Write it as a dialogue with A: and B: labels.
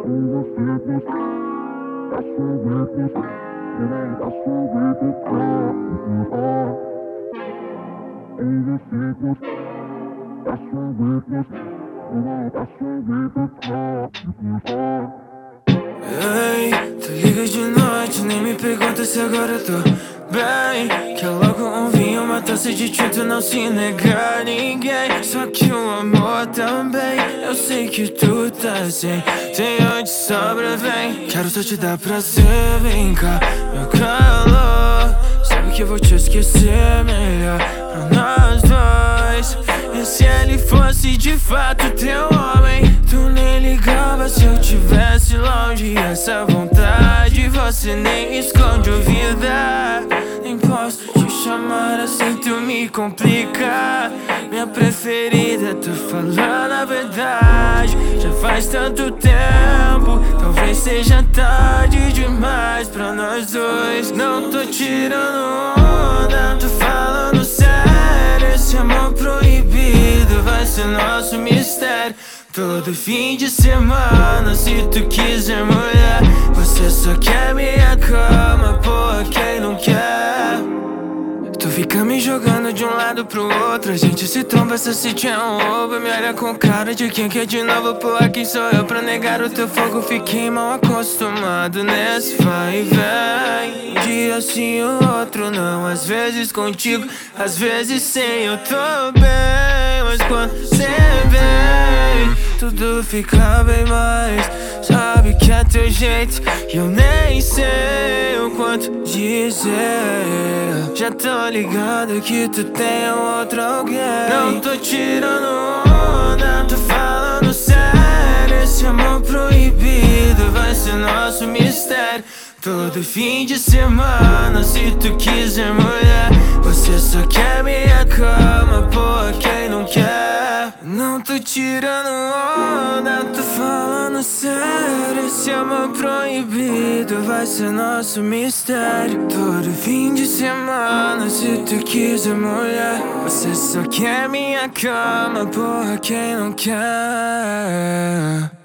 A: Ei, tu ligas de noite, nem me pergunta se agora eu tô bem. Quer logo um vinho, uma taça de tinto, não se negar a ninguém. Só que o amor também, eu sei que tu tá sem. Tem onde sobra, vem. Quero só te dar prazer, vem cá, meu calor. Sabe que eu vou te esquecer melhor pra nós dois. E se ele fosse de fato teu homem, tu nem ligava se eu tivesse longe. Essa vontade você nem esconde ouvida. Nem posso te chamar assim, tu me complica. Minha preferida, tô falando a verdade. Já faz tanto tempo, talvez seja tarde demais pra nós dois. Não tô tirando onda, tô falando sério. Esse amor proibido vai ser nosso mistério. Todo fim de semana, se tu quiser mulher, você só quer minha cama, porra, quem não quer? Tu fica me jogando de um lado pro outro, a gente se tromba, se assiste é um roubo. Me olha com cara de quem quer de novo, porra, quem sou eu pra negar o teu fogo? Fiquei mal acostumado nesse vai e vem. Um dia sim, o outro não, às vezes contigo, às vezes sem. Eu tô bem, mas quando cê vem, tudo fica bem mais. Sabe que é teu jeito e eu nem sei o quanto dizer. Já tô ligado que tu tem outro alguém. Não tô tirando onda, tô falando sério. Esse amor proibido vai ser nosso mistério. Todo fim de semana, se tu quiser mulher, você só quer minha cama, porra, quem não quer? Não tô tirando onda, tô falando sério. Esse amor proibido vai ser nosso mistério. Todo fim de semana, se tu quiser mulher, você só quer minha cama, porra, quem não quer?